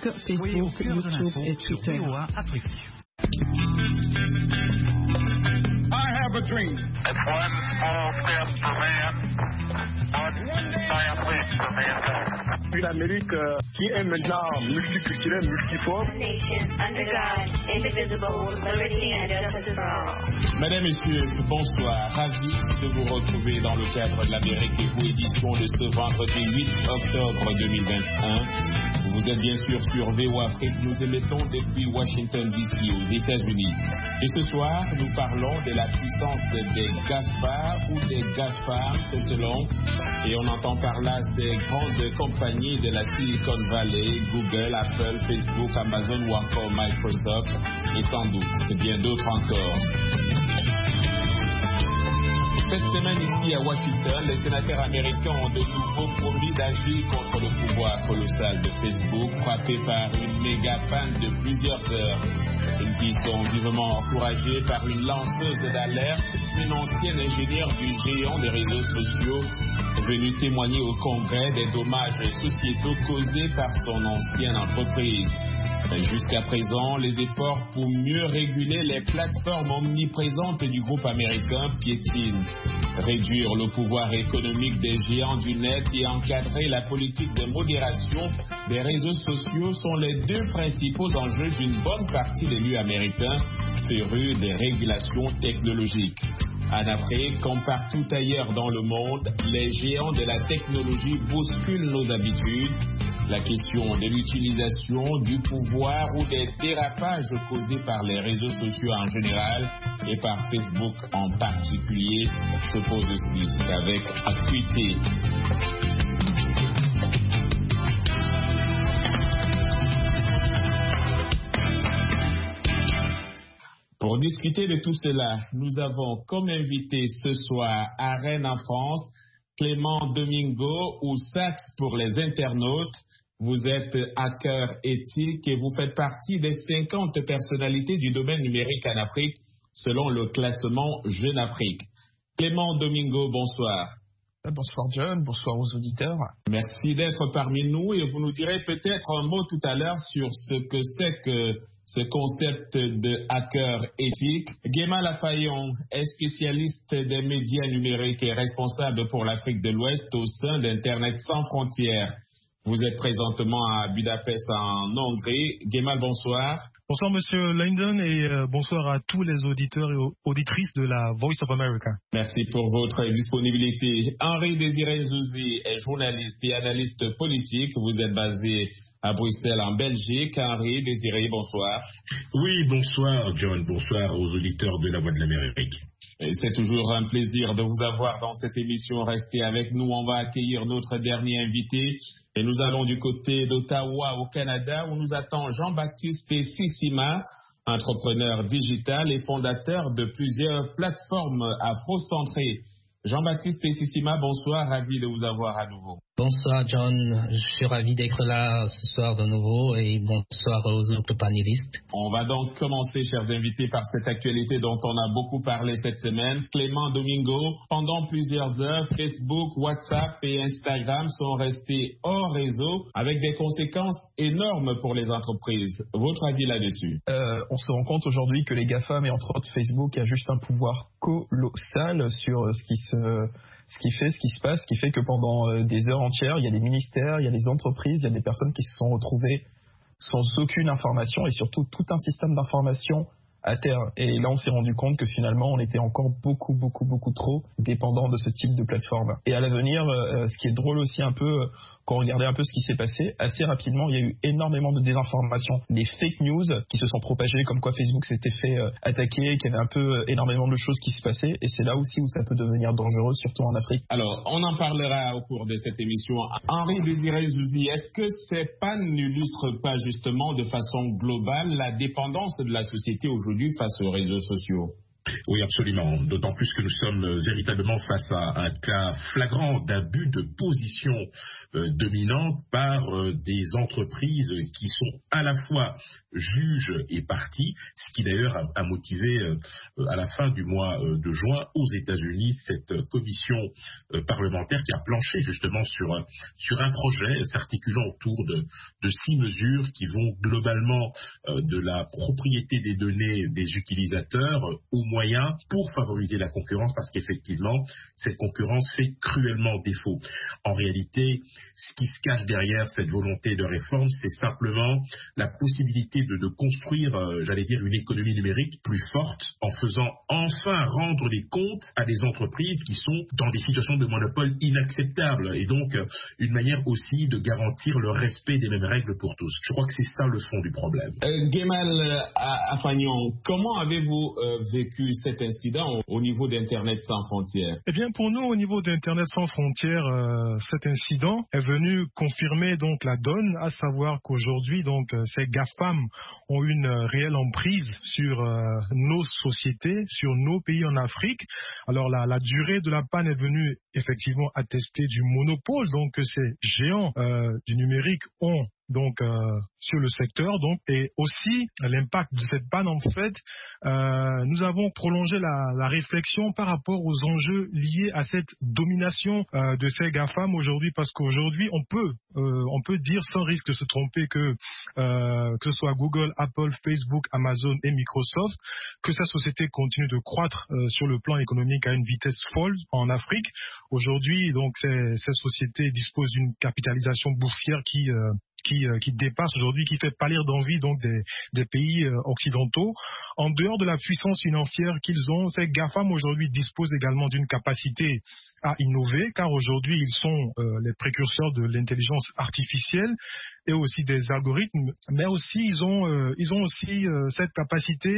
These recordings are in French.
Facebook, YouTube et Twitter. I have a dream. It's one small step for man, one giant leap for mankind. Une Amérique qui est maintenant multiculturelle, multiforme. Nation under God, indivisible, with liberty and justice for all. Mesdames, Messieurs, bonsoir. Ravi de vous retrouver dans le cadre de l'Amérique et vous, édition de ce vendredi 8 octobre 2021. Vous êtes bien sûr sur VOA Afrique. Nous émettons depuis Washington DC aux États-Unis. Et ce soir, nous parlons de la puissance des GAFA ou des GAFA, c'est selon. Et on entend par là des grandes compagnies de la Silicon Valley, Google, Apple, Facebook, Amazon ou encore Microsoft. Et sans doute bien d'autres encore. Cette semaine ici à Washington, les sénateurs américains ont de nouveau promis d'agir contre le pouvoir colossal de Facebook, frappé par une méga panne de plusieurs heures. Ils sont vivement encouragés par une lanceuse d'alerte, une ancienne ingénieure du géant des réseaux sociaux, venue témoigner au Congrès des dommages sociétaux causés par son ancienne entreprise. Jusqu'à présent, les efforts pour mieux réguler les plateformes omniprésentes du groupe américain piétinent. Réduire le pouvoir économique des géants du net et encadrer la politique de modération des réseaux sociaux sont les deux principaux enjeux d'une bonne partie des élus américains férus des régulations technologiques. En Afrique, comme partout ailleurs dans le monde, les géants de la technologie bousculent nos habitudes. La question de l'utilisation du pouvoir ou des dérapages causés par les réseaux sociaux en général et par Facebook en particulier se pose aussi avec acuité. Pour discuter de tout cela, nous avons comme invité ce soir à Rennes en France, Clément Domingo ou Sax pour les internautes. Vous êtes hacker éthique et vous faites partie des 50 personnalités du domaine numérique en Afrique selon le classement Jeune Afrique. Clément Domingo, bonsoir. Bonsoir John, bonsoir aux auditeurs. Merci d'être parmi nous et vous nous direz peut-être un mot tout à l'heure sur ce que c'est que ce concept de hacker éthique. Guéma Lafayon est spécialiste des médias numériques et responsable pour l'Afrique de l'Ouest au sein d'Internet sans frontières. Vous êtes présentement à Budapest en Hongrie. Guéma, bonsoir. Bonsoir Monsieur Lyndon et bonsoir à tous les auditeurs et auditrices de la Voice of America. Merci pour votre disponibilité. Henri Désiré Zouzi est journaliste et analyste politique. Vous êtes basé à Bruxelles en Belgique. Henri Désiré, bonsoir. Oui, bonsoir John, bonsoir aux auditeurs de la Voix de l'Amérique. C'est toujours un plaisir de vous avoir dans cette émission. Restez avec nous, on va accueillir notre dernier invité. Et nous allons du côté d'Ottawa au Canada où nous attend Jean-Baptiste Sissima, entrepreneur digital et fondateur de plusieurs plateformes afro-centrées. Jean-Baptiste Sissima, bonsoir, ravi de vous avoir à nouveau. Bonsoir John, je suis ravi d'être là ce soir de nouveau et bonsoir aux autres panélistes. On va donc commencer, chers invités, par cette actualité dont on a beaucoup parlé cette semaine. Clément Domingo, pendant plusieurs heures, Facebook, WhatsApp et Instagram sont restés hors réseau avec des conséquences énormes pour les entreprises. Votre avis là-dessus? On se rend compte aujourd'hui que les GAFAM et entre autres Facebook a juste un pouvoir colossal sur ce qui se passe, ce qui fait que pendant des heures entières, il y a des ministères, il y a des entreprises, il y a des personnes qui se sont retrouvées sans aucune information et surtout tout un système d'information à terre. Et là, on s'est rendu compte que finalement, on était encore beaucoup trop dépendant de ce type de plateforme. Et à l'avenir, ce qui est drôle aussi un peu, quand on regardait un peu ce qui s'est passé, assez rapidement, il y a eu énormément de désinformation, des fake news qui se sont propagées, comme quoi Facebook s'était fait attaquer, qu'il y avait un peu énormément de choses qui se passaient. Et c'est là aussi où ça peut devenir dangereux, surtout en Afrique. Alors, on en parlera au cours de cette émission. Henri Désiré Zouzi, est-ce que ces pannes n'illustrent pas justement de façon globale la dépendance de la société aujourd'hui face aux réseaux sociaux? Oui, absolument. D'autant plus que nous sommes véritablement face à un cas flagrant d'abus de position dominante par des entreprises qui sont à la fois juges et parties, ce qui d'ailleurs a motivé à la fin du mois de juin aux États-Unis cette commission parlementaire qui a planché justement sur un projet s'articulant autour de 6 mesures qui vont globalement de la propriété des données des utilisateurs aux moyens pour favoriser la concurrence, parce qu'effectivement cette concurrence fait cruellement défaut. En réalité, ce qui se cache derrière cette volonté de réforme, c'est simplement la possibilité de construire, j'allais dire, une économie numérique plus forte en faisant enfin rendre les comptes à des entreprises qui sont dans des situations de monopole inacceptables, et donc une manière aussi de garantir le respect des mêmes règles pour tous. Je crois que c'est ça le fond du problème. Gemal Afagnon, comment avez-vous vécu cet incident au niveau d'Internet sans frontières? Eh bien, pour nous, au niveau d'Internet sans frontières, cet incident est venu confirmer donc la donne, à savoir qu'aujourd'hui, donc, ces GAFAM ont une réelle emprise sur nos sociétés, sur nos pays en Afrique. Alors, la durée de la panne est venue effectivement attester du monopole donc que ces géants du numérique ont donc sur le secteur, donc, et aussi l'impact de cette panne. En fait, nous avons prolongé la réflexion par rapport aux enjeux liés à cette domination de ces GAFAM aujourd'hui, parce qu'aujourd'hui on peut dire sans risque de se tromper que ce soit Google, Apple, Facebook, Amazon et Microsoft, que ces sociétés continuent de croître sur le plan économique à une vitesse folle en Afrique. Aujourd'hui, donc, ces sociétés disposent d'une capitalisation boursière qui dépasse aujourd'hui, qui fait pâlir d'envie donc des pays occidentaux. En dehors de la puissance financière qu'ils ont, ces GAFAM aujourd'hui disposent également d'une capacité à innover, car aujourd'hui ils sont les précurseurs de l'intelligence artificielle et aussi des algorithmes, mais aussi ils ont aussi cette capacité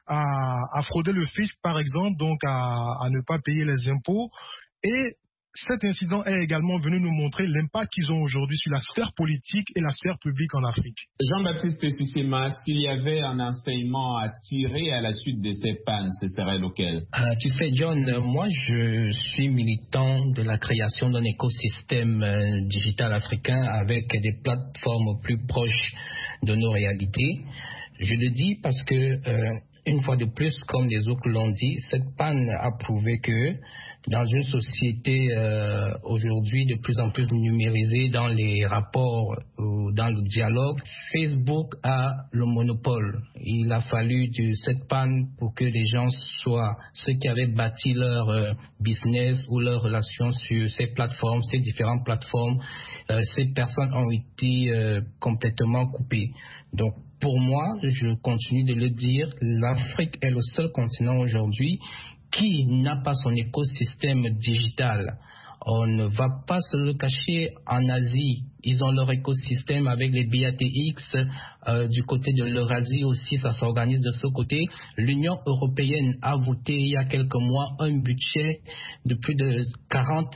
à frauder le fisc, par exemple, donc à ne pas payer les impôts. Et cet incident est également venu nous montrer l'impact qu'ils ont aujourd'hui sur la sphère politique et la sphère publique en Afrique. Jean-Baptiste Sissema, s'il y avait un enseignement à tirer à la suite de ces pannes, ce serait lequel? Tu sais, John, moi je suis militant de la création d'un écosystème digital africain avec des plateformes plus proches de nos réalités. Je le dis parce que, une fois de plus, comme les autres l'ont dit, cette panne a prouvé que dans une société aujourd'hui de plus en plus numérisée dans les rapports ou dans le dialogue, Facebook a le monopole. Il a fallu de cette panne pour que les gens soient ceux qui avaient bâti leur business ou leurs relations sur ces plateformes, ces différentes plateformes. Ces personnes ont été complètement coupées. Donc, pour moi, je continue de le dire, l'Afrique est le seul continent aujourd'hui qui n'a pas son écosystème digital. On ne va pas se le cacher, en Asie, ils ont leur écosystème avec les BATX, du côté de l'Eurasie aussi, ça s'organise de ce côté. L'Union européenne a voté il y a quelques mois un budget de plus de 40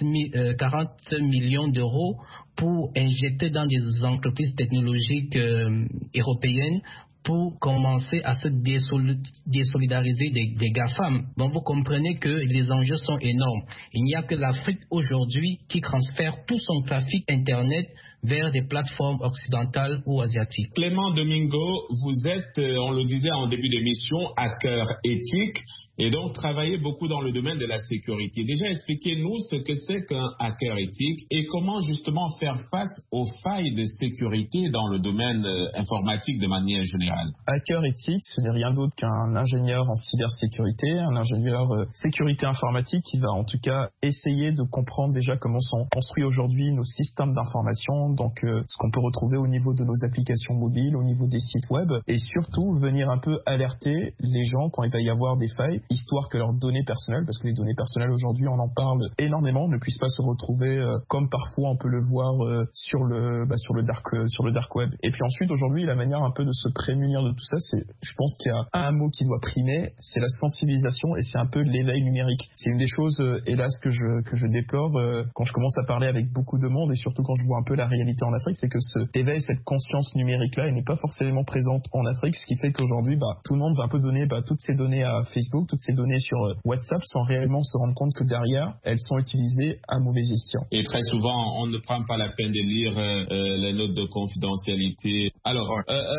millions d'euros pour injecter dans des entreprises technologiques européennes pour commencer à se désolidariser des GAFAM. Donc vous comprenez que les enjeux sont énormes. Il n'y a que l'Afrique aujourd'hui qui transfère tout son trafic Internet vers des plateformes occidentales ou asiatiques. Clément Domingo, vous êtes, on le disait en début d'émission, hacker éthique. Et donc, travaillez beaucoup dans le domaine de la sécurité. Déjà, expliquez-nous ce que c'est qu'un hacker éthique et comment justement faire face aux failles de sécurité dans le domaine informatique de manière générale. Hacker éthique, ce n'est rien d'autre qu'un ingénieur en cybersécurité, un ingénieur sécurité informatique qui va en tout cas essayer de comprendre déjà comment sont construits aujourd'hui nos systèmes d'information, donc ce qu'on peut retrouver au niveau de nos applications mobiles, au niveau des sites web, et surtout venir un peu alerter les gens quand il va y avoir des failles, histoire que leurs données personnelles, parce que les données personnelles aujourd'hui on en parle énormément, ne puissent pas se retrouver comme parfois on peut le voir sur le dark web. Et puis ensuite aujourd'hui la manière un peu de se prémunir de tout ça, c'est, je pense qu'il y a un mot qui doit primer, c'est la sensibilisation et c'est un peu l'éveil numérique. C'est une des choses hélas que je déplore quand je commence à parler avec beaucoup de monde et surtout quand je vois un peu la réalité en Afrique, c'est que cet éveil, cette conscience numérique là, elle n'est pas forcément présente en Afrique, ce qui fait qu'aujourd'hui tout le monde va un peu donner toutes ses données à Facebook, toutes ces données sur WhatsApp sans réellement se rendre compte que derrière, elles sont utilisées à mauvais escient. Et très souvent, on ne prend pas la peine de lire les notes de confidentialité. Alors,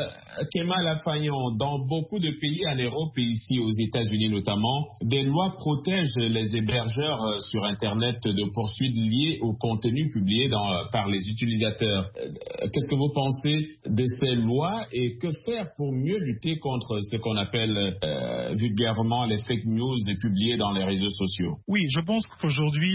Kemal Afagnon, dans beaucoup de pays en Europe et ici aux États-Unis notamment, des lois protègent les hébergeurs sur Internet de poursuites liées au contenu publié par les utilisateurs. Qu'est-ce que vous pensez de ces lois et que faire pour mieux lutter contre ce qu'on appelle vulgairement les fake news publiées dans les réseaux sociaux? Oui, je pense qu'aujourd'hui,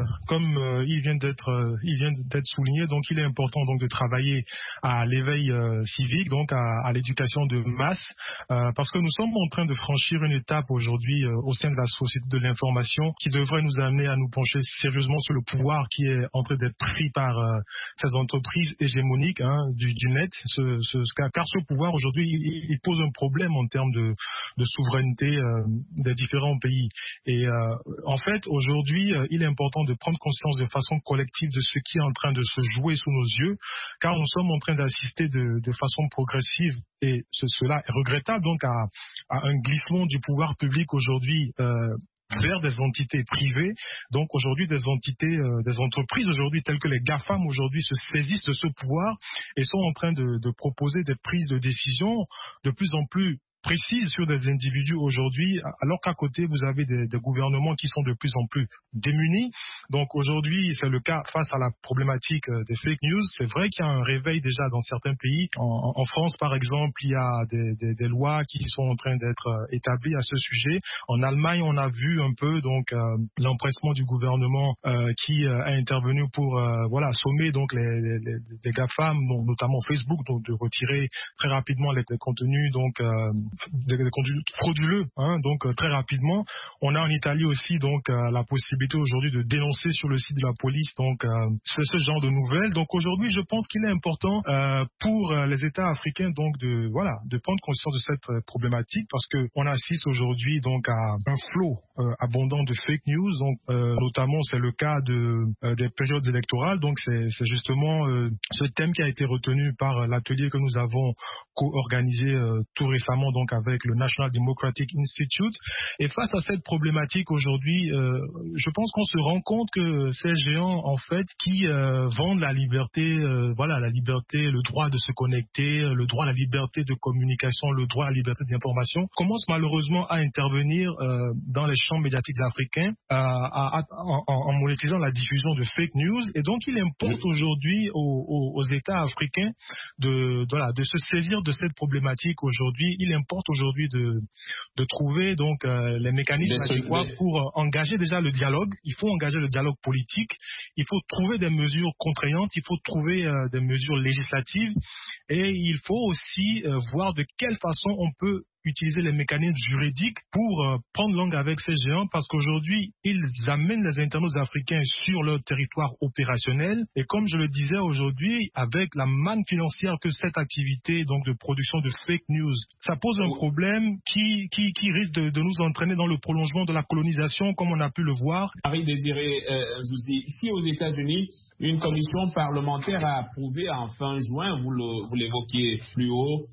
comme il vient d'être souligné, donc il est important donc de travailler à l'éveil civique, donc à l'éducation de masse, parce que nous sommes en train de franchir une étape aujourd'hui au sein de la société de l'information qui devrait nous amener à nous pencher sérieusement sur le pouvoir qui est en train d'être pris par ces entreprises hégémoniques du net, car ce pouvoir aujourd'hui il pose un problème en termes de souveraineté des différents pays. Et en fait aujourd'hui il est important de prendre conscience de façon collective de ce qui est en train de se jouer sous nos yeux, car nous sommes en train d'assister de façon progressive, et cela est regrettable, donc à un glissement du pouvoir public aujourd'hui vers des entités privées. Donc aujourd'hui des entités, des entreprises aujourd'hui telles que les GAFAM aujourd'hui se saisissent de ce pouvoir et sont en train de proposer des prises de décision de plus en plus précise sur des individus aujourd'hui, alors qu'à côté, vous avez des gouvernements qui sont de plus en plus démunis. Donc aujourd'hui, c'est le cas face à la problématique des fake news. C'est vrai qu'il y a un réveil déjà dans certains pays. En France, par exemple, il y a des lois qui sont en train d'être établies à ce sujet. En Allemagne, on a vu un peu donc l'empressement du gouvernement qui a intervenu pour sommer donc les GAFAM, donc, notamment Facebook, donc de retirer très rapidement les contenus donc des contenus frauduleux, donc très rapidement. On a en Italie aussi donc la possibilité aujourd'hui de dénoncer sur le site de la police donc ce genre de nouvelles. Donc aujourd'hui, je pense qu'il est important pour les États africains donc de prendre conscience de cette problématique, parce que on assiste aujourd'hui donc à un flot abondant de fake news. Donc notamment c'est le cas des périodes électorales. Donc c'est justement ce thème qui a été retenu par l'atelier que nous avons co-organisé tout récemment donc avec le National Democratic Institute. Et face à cette problématique aujourd'hui, je pense qu'on se rend compte que ces géants en fait qui vendent la liberté, la liberté, le droit de se connecter, le droit à la liberté de communication, le droit à la liberté d'information, commencent malheureusement à intervenir dans les champs médiatiques africains en monétisant la diffusion de fake news. Et donc il importe aujourd'hui aux États africains de se saisir de cette problématique aujourd'hui. Il importe aujourd'hui de trouver donc les mécanismes adéquats pour engager déjà le dialogue. Il faut engager le dialogue politique. Il faut trouver des mesures contraignantes. Il faut trouver des mesures législatives. Et il faut aussi voir de quelle façon on peut utiliser les mécanismes juridiques pour prendre langue avec ces géants, parce qu'aujourd'hui, ils amènent les internautes africains sur leur territoire opérationnel. Et comme je le disais aujourd'hui, avec la manne financière que cette activité donc de production de fake news, ça pose un problème qui risque de nous entraîner dans le prolongement de la colonisation, comme on a pu le voir. Marie-Désirée Zouzi, ici aux États-Unis, une commission parlementaire a approuvé en fin juin, vous l'évoquiez plus haut,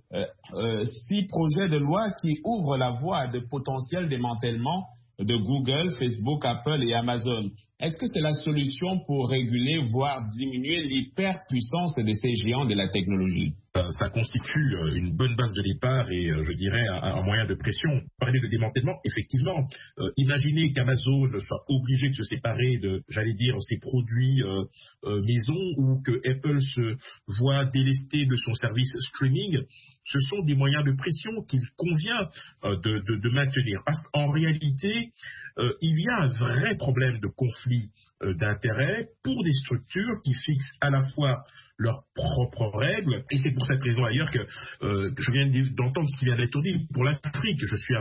6 projets de loi qui ouvrent la voie à de potentiels démantèlements de Google, Facebook, Apple et Amazon. Est-ce que c'est la solution pour réguler, voire diminuer l'hyperpuissance de ces géants de la technologie? Ça constitue une bonne base de départ et je dirais un moyen de pression. Parler de démantèlement, effectivement. Imaginez qu'Amazon soit obligé de se séparer de, ses produits maison, ou que Apple se voit délesté de son service streaming. Ce sont des moyens de pression qu'il convient de maintenir. Parce qu'en réalité, il y a un vrai problème de conflit d'intérêts pour des structures qui fixent à la fois leurs propres règles, et c'est pour cette raison d'ailleurs que je viens d'entendre ce qui vient d'être dit pour l'Afrique.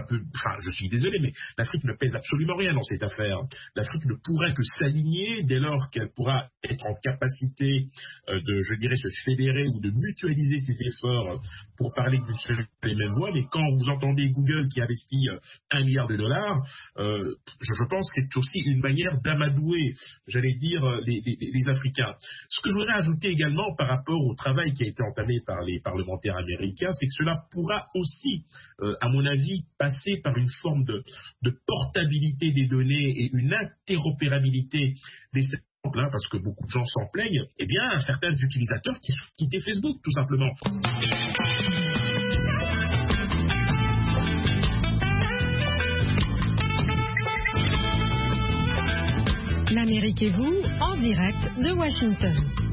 Je suis désolé, mais l'Afrique ne pèse absolument rien dans cette affaire. L'Afrique ne pourrait que s'aligner dès lors qu'elle pourra être en capacité se fédérer ou de mutualiser ses efforts pour parler d'une seule et même voix. Mais quand vous entendez Google qui investit $1 milliard, je pense que c'est aussi une manière d'amadouer j'allais dire, les Africains. Ce que je voudrais ajouter également par rapport au travail qui a été entamé par les parlementaires américains, c'est que cela pourra aussi, à mon avis, passer par une forme de portabilité des données et une interopérabilité des services. Parce que beaucoup de gens s'en plaignent, eh bien, certains utilisateurs qui ont quitté Facebook, tout simplement. L'Amérique et vous, en direct de Washington.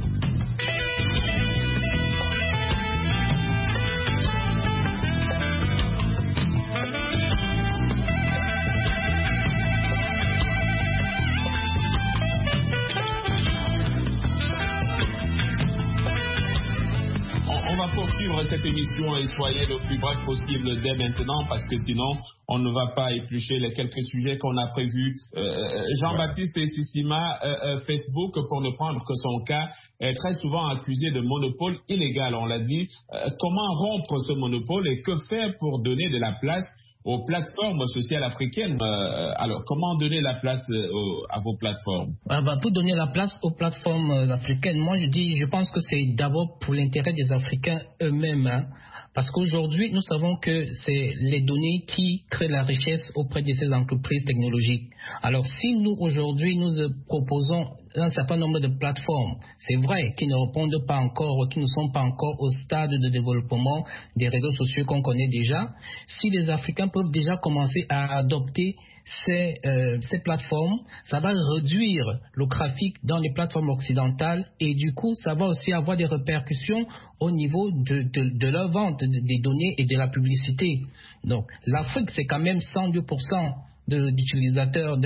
Poursuivre cette émission et soyez le plus bref possible dès maintenant parce que sinon on ne va pas éplucher les quelques sujets qu'on a prévus. Jean-Baptiste et Sissima, Facebook, pour ne prendre que son cas, est très souvent accusé de monopole illégal, on l'a dit. Comment rompre ce monopole et que faire pour donner de la place aux plateformes sociales africaines? Alors, comment donner la place à vos plateformes? Pour donner la place aux plateformes africaines, moi je pense que c'est d'abord pour l'intérêt des Africains eux-mêmes. Parce qu'aujourd'hui, nous savons que c'est les données qui créent la richesse auprès de ces entreprises technologiques. Alors, si nous, aujourd'hui, nous proposons un certain nombre de plateformes, c'est vrai, qui ne répondent pas encore, qui ne sont pas encore au stade de développement des réseaux sociaux qu'on connaît déjà, si les Africains peuvent déjà commencer à adopter ces plateformes, ça va réduire le trafic dans les plateformes occidentales et du coup, ça va aussi avoir des répercussions au niveau de leur vente des données et de la publicité. Donc, l'Afrique, c'est quand même 102% d'utilisateurs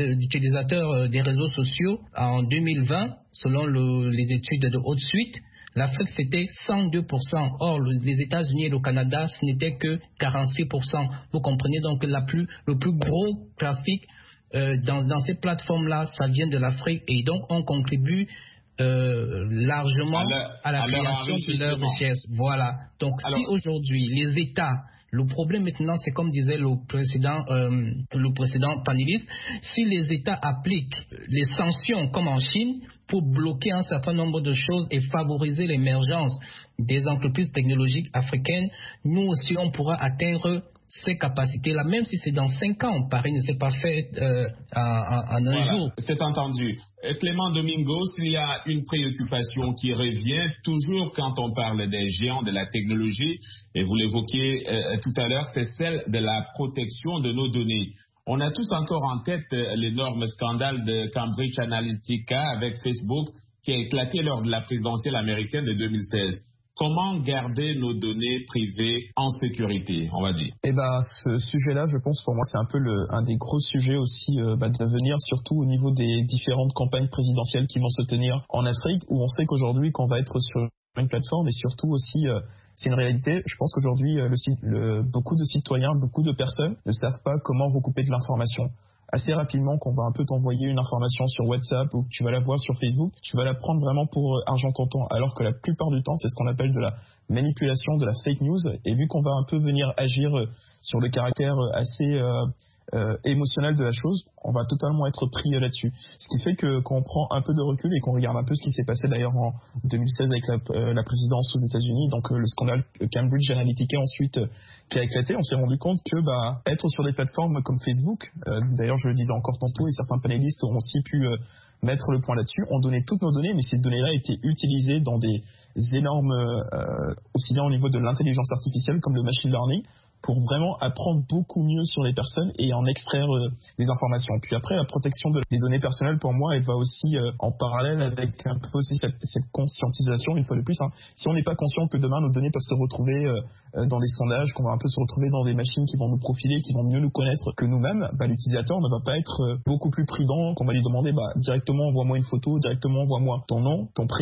des réseaux sociaux en 2020, selon les études de Haute Suite. L'Afrique, c'était 102%. Or, les États-Unis et le Canada, ce n'était que 46%. Vous comprenez donc que le plus gros trafic dans ces plateformes-là, ça vient de l'Afrique. Et donc, on contribue largement à la création de leur richesse. Voilà. Donc, si aujourd'hui, les États... Le problème maintenant, c'est comme disait le précédent panéliste, si les États appliquent les sanctions comme en Chine pour bloquer un certain nombre de choses et favoriser l'émergence des entreprises technologiques africaines, nous aussi on pourra atteindre ces capacités-là, même si c'est dans 5 ans. Paris ne s'est pas fait en un jour. C'est entendu. Clément Domingos, il y a une préoccupation qui revient toujours quand on parle des géants de la technologie, et vous l'évoquiez tout à l'heure, c'est celle de la protection de nos données. On a tous encore en tête l'énorme scandale de Cambridge Analytica avec Facebook qui a éclaté lors de la présidentielle américaine de 2016. Comment garder nos données privées en sécurité, on va dire? Ce sujet-là, je pense, pour moi, c'est un peu un des gros sujets aussi d'avenir, surtout au niveau des différentes campagnes présidentielles qui vont se tenir en Afrique, où on sait qu'aujourd'hui, qu'on va être sur une plateforme, et surtout aussi, c'est une réalité. Je pense qu'aujourd'hui, beaucoup de citoyens, beaucoup de personnes ne savent pas comment recouper de l'information. Assez rapidement, qu'on va un peu t'envoyer une information sur WhatsApp ou que tu vas la voir sur Facebook, tu vas la prendre vraiment pour argent comptant, alors que la plupart du temps, c'est ce qu'on appelle de la manipulation, de la fake news. Et vu qu'on va un peu venir agir sur le caractère assez émotionnel de la chose, on va totalement être pris là-dessus. Ce qui fait que quand on prend un peu de recul et qu'on regarde un peu ce qui s'est passé d'ailleurs en 2016 avec la présidence aux États-Unis, donc le scandale Cambridge Analytica ensuite qui a éclaté, on s'est rendu compte que être sur des plateformes comme Facebook, d'ailleurs je le disais encore tantôt et certains panélistes ont aussi pu mettre le point là-dessus, on donnait toutes nos données, mais ces données-là étaient utilisées dans des énormes, aussi bien au niveau de l'intelligence artificielle comme le machine learning, pour vraiment apprendre beaucoup mieux sur les personnes et en extraire des informations. Puis après, la protection des données personnelles, pour moi, elle va aussi en parallèle avec un peu aussi cette conscientisation, une fois de plus. Si on n'est pas conscient que demain, nos données peuvent se retrouver dans des sondages, qu'on va un peu se retrouver dans des machines qui vont nous profiler, qui vont mieux nous connaître que nous-mêmes, l'utilisateur ne va pas être beaucoup plus prudent, qu'on va lui demander directement envoie-moi une photo, directement envoie-moi ton nom, ton prénom,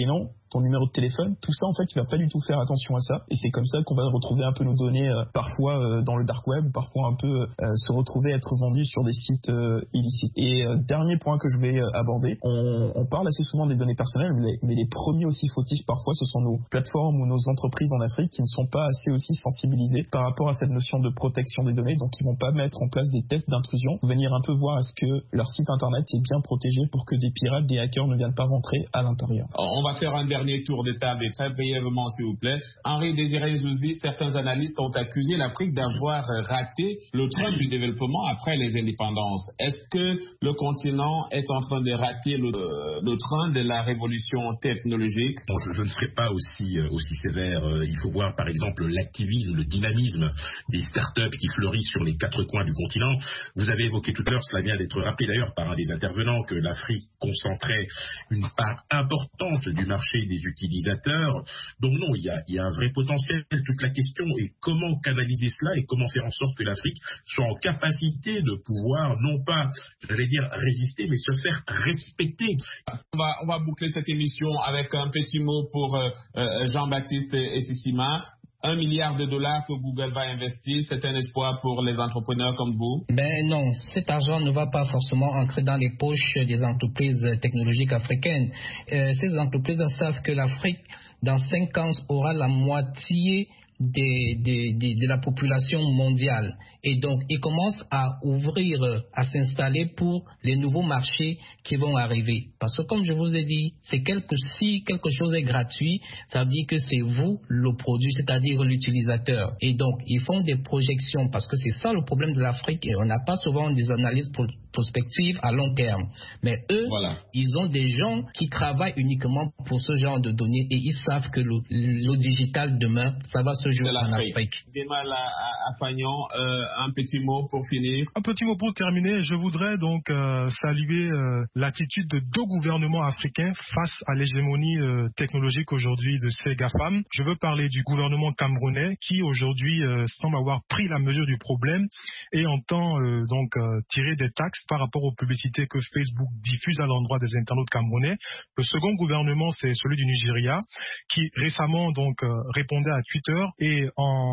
ton numéro de téléphone. Tout ça, en fait, il va pas du tout faire attention à ça. Et c'est comme ça qu'on va retrouver un peu nos données, parfois dans le dark web, parfois un peu se retrouver être vendus sur des sites illicites. Et dernier point que je vais aborder, on parle assez souvent des données personnelles, mais les premiers aussi fautifs parfois, ce sont nos plateformes ou nos entreprises en Afrique qui ne sont pas assez aussi sensibilisées par rapport à cette notion de protection des données, donc ils vont pas mettre en place des tests d'intrusion, venir un peu voir est-ce que leur site internet est bien protégé pour que des pirates, des hackers ne viennent pas rentrer à l'intérieur. On va faire un dernier tour de table et très brièvement s'il vous plaît. Henri Désiré Zouzli, certains analystes ont accusé l'Afrique d'avoir raté le train du développement après les indépendances. Est-ce que le continent est en train de rater le train de la révolution technologique? Bon, je ne serai pas aussi sévère. Il faut voir par exemple l'activisme, le dynamisme des startups qui fleurissent sur les quatre coins du continent. Vous avez évoqué tout à l'heure, cela vient d'être rappelé d'ailleurs par un des intervenants, que l'Afrique concentrait une part importante du marché des utilisateurs. Donc non, il y a un vrai potentiel. Toute la question est comment canaliser cela et comment faire en sorte que l'Afrique soit en capacité de pouvoir, non pas, j'allais dire, résister, mais se faire respecter. On va boucler cette émission avec un petit mot pour Jean-Baptiste Essissima. $1 milliard que Google va investir, c'est un espoir pour les entrepreneurs comme vous? Ben non, cet argent ne va pas forcément entrer dans les poches des entreprises technologiques africaines. Ces entreprises savent que l'Afrique, dans 5 ans, aura la moitié de la population mondiale. Et donc, ils commencent à ouvrir, à s'installer pour les nouveaux marchés qui vont arriver. Parce que, comme je vous ai dit, si quelque chose est gratuit, ça veut dire que c'est vous le produit, c'est-à-dire l'utilisateur. Et donc, ils font des projections, parce que c'est ça le problème de l'Afrique. Et on n'a pas souvent des analyses prospectives à long terme. Mais eux, ils ont des gens qui travaillent uniquement pour ce genre de données et ils savent que le digital demain, ça va se jouer en Afrique. Démal à Fagnon, un petit mot pour finir. Un petit mot pour terminer. Je voudrais donc saluer l'attitude de 2 gouvernements africains face à l'hégémonie technologique aujourd'hui de ces GAFAM. Je veux parler du gouvernement camerounais qui aujourd'hui semble avoir pris la mesure du problème et entend donc tirer des taxes par rapport aux publicités que Facebook diffuse à l'endroit des internautes camerounais. Le second gouvernement, c'est celui du Nigeria, qui récemment donc répondait à Twitter et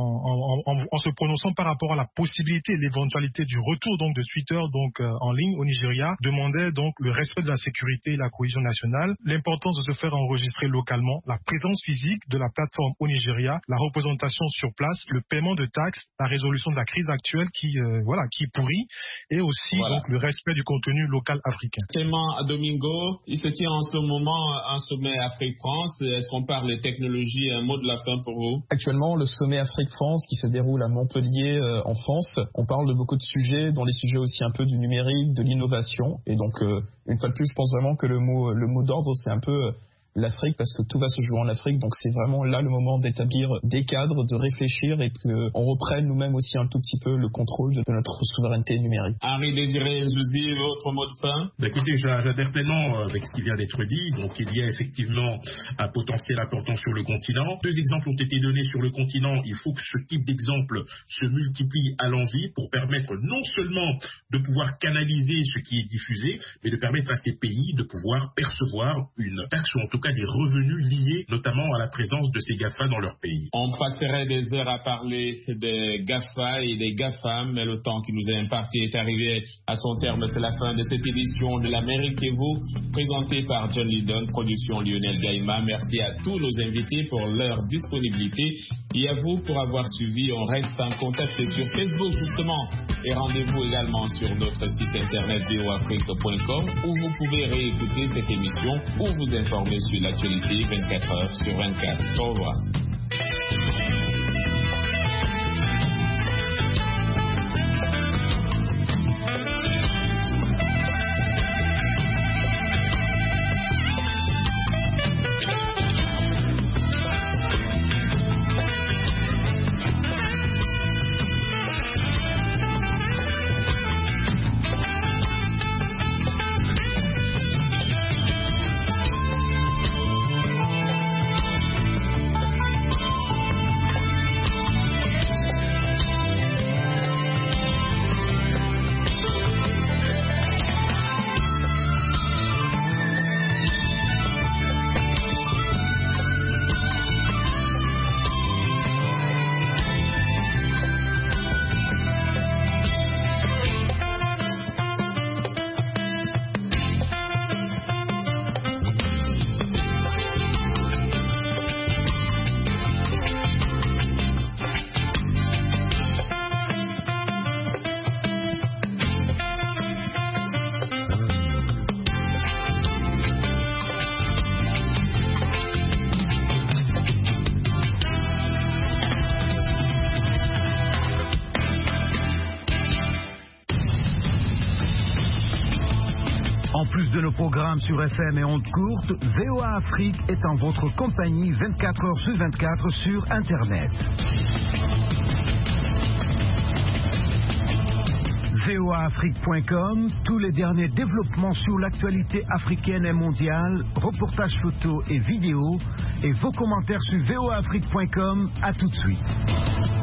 en se prononçant par rapport à la possibilité, l'éventualité du retour donc de Twitter donc en ligne au Nigeria, demandait donc le respect de la sécurité et la cohésion nationale, l'importance de se faire enregistrer localement, la présence physique de la plateforme au Nigeria, la représentation sur place, le paiement de taxes, la résolution de la crise actuelle qui pourrit, et aussi donc le respect du contenu local africain. Clément Domingo, il se tient en ce moment un sommet Afrique-France. Est-ce qu'on parle de technologie? Un mot de la fin pour vous? Actuellement, le sommet Afrique-France qui se déroule à Montpellier en France, on parle de beaucoup de sujets, dont les sujets aussi un peu du numérique, de l'innovation. Et donc, une fois de plus, je pense vraiment que le mot d'ordre, c'est un peu l'Afrique, parce que tout va se jouer en Afrique, donc c'est vraiment là le moment d'établir des cadres, de réfléchir et qu'on reprenne nous-mêmes aussi un tout petit peu le contrôle de notre souveraineté numérique. Henri Désiré Zouzli, votre mot de fin? Écoutez, j'adhère pleinement avec ce qui vient d'être dit. Donc il y a effectivement un potentiel important sur le continent. 2 exemples ont été donnés sur le continent. Il faut que ce type d'exemple se multiplie à l'envi pour permettre non seulement de pouvoir canaliser ce qui est diffusé, mais de permettre à ces pays de pouvoir percevoir une taxe ou en tout cas des revenus liés notamment à la présence de ces GAFA dans leur pays. On passerait des heures à parler des GAFA et des GAFAM, mais le temps qui nous est imparti est arrivé à son terme. C'est la fin de cette édition de l'Amérique et vous, présentée par John Lydon, production Lionel Gaïma. Merci à tous nos invités pour leur disponibilité et à vous pour avoir suivi. On reste en contact sur Facebook justement et rendez-vous également sur notre site internet voafrique.com où vous pouvez réécouter cette émission ou vous informer sur l'actualité 24 heures sur 24. Au revoir. plus de nos programmes sur FM et ondes courtes, VOA Afrique est en votre compagnie 24 heures sur 24 sur Internet. voaafrique.com, tous les derniers développements sur l'actualité africaine et mondiale, reportages photos et vidéos, et vos commentaires sur voaafrique.com. À tout de suite.